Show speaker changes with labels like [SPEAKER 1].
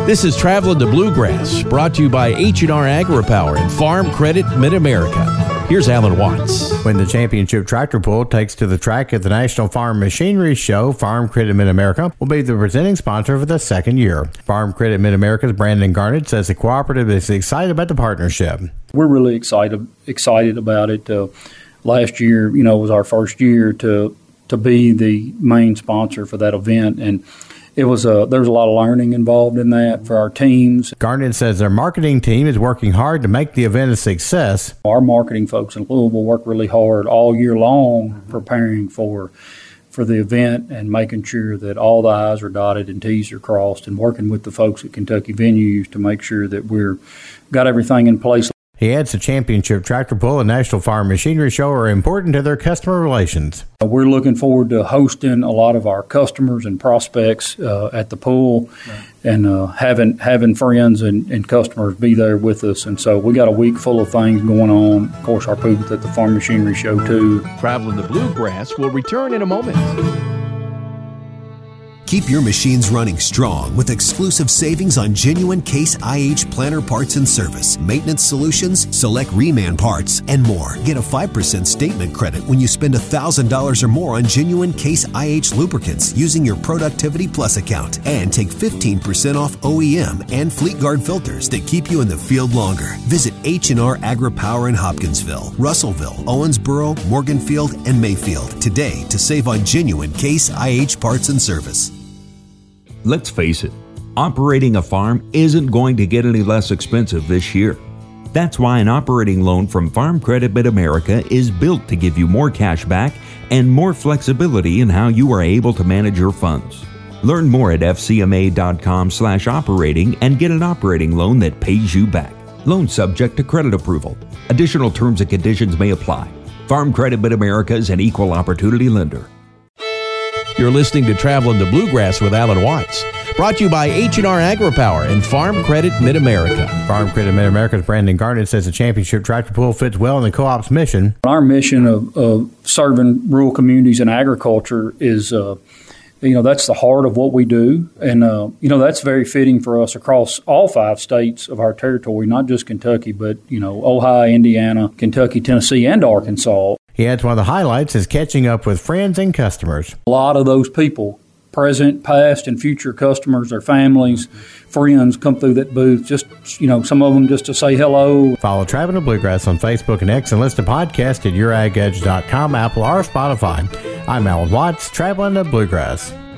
[SPEAKER 1] This is Traveling to Bluegrass, brought to you by H&R AgriPower and Farm Credit Mid-America. Here's Alan Watts.
[SPEAKER 2] When the championship tractor pull takes to the track at the National Farm Machinery Show, Farm Credit Mid-America will be the presenting sponsor for the second year. Farm Credit Mid-America's Brandon Garnett says the cooperative is excited about the partnership.
[SPEAKER 3] We're really excited about it. Last year, was our first year to be the main sponsor for that event, and there was a lot of learning involved in that for our teams.
[SPEAKER 2] Garnett says their marketing team is working hard to make the event a success.
[SPEAKER 3] Our marketing folks in Louisville work really hard all year long preparing for the event and making sure that all the I's are dotted and T's are crossed, and working with the folks at Kentucky Venues to make sure that we're got everything in place.
[SPEAKER 2] He adds the championship tractor pull and National Farm Machinery Show are important to their customer relations.
[SPEAKER 3] We're looking forward to hosting a lot of our customers and prospects at the pool, and having friends and customers be there with us. And so we got a week full of things going on. Of course, our booth at the Farm Machinery Show, too.
[SPEAKER 1] Traveling the Bluegrass will return in a moment.
[SPEAKER 4] Keep your machines running strong with exclusive savings on genuine Case IH planter parts and service, maintenance solutions, select reman parts, and more. Get a 5% statement credit when you spend $1,000 or more on genuine Case IH lubricants using your Productivity Plus account. And take 15% off OEM and FleetGuard filters that keep you in the field longer. Visit H&R AgriPower in Hopkinsville, Russellville, Owensboro, Morganfield, and Mayfield today to save on genuine Case IH parts and service.
[SPEAKER 5] Let's face it, operating a farm isn't going to get any less expensive this year. That's why an operating loan from Farm Credit Mid-America is built to give you more cash back and more flexibility in how you are able to manage your funds. Learn more at fcma.com/operating and get an operating loan that pays you back. Loan subject to credit approval. Additional terms and conditions may apply. Farm Credit Mid-America is an equal opportunity lender.
[SPEAKER 1] You're listening to Traveling the Bluegrass with Alan Watts, brought to you by H&R AgriPower and Farm Credit Mid-America.
[SPEAKER 2] Farm Credit Mid-America's Brandon Garnett says the championship tractor pull fits well in the co-op's mission.
[SPEAKER 3] Our mission of serving rural communities and agriculture is, that's the heart of what we do. And, that's very fitting for us across all 5 states of our territory, not just Kentucky, but, Ohio, Indiana, Kentucky, Tennessee, and Arkansas.
[SPEAKER 2] He adds one of the highlights is catching up with friends and customers.
[SPEAKER 3] A lot of those people, present, past, and future customers, their families, friends, come through that booth. Just, some of them just to say hello.
[SPEAKER 2] Follow Traveling the Bluegrass on Facebook and X and listen to podcasts at YourAgEdge.com, Apple, or Spotify. I'm Alan Watts, Traveling the Bluegrass.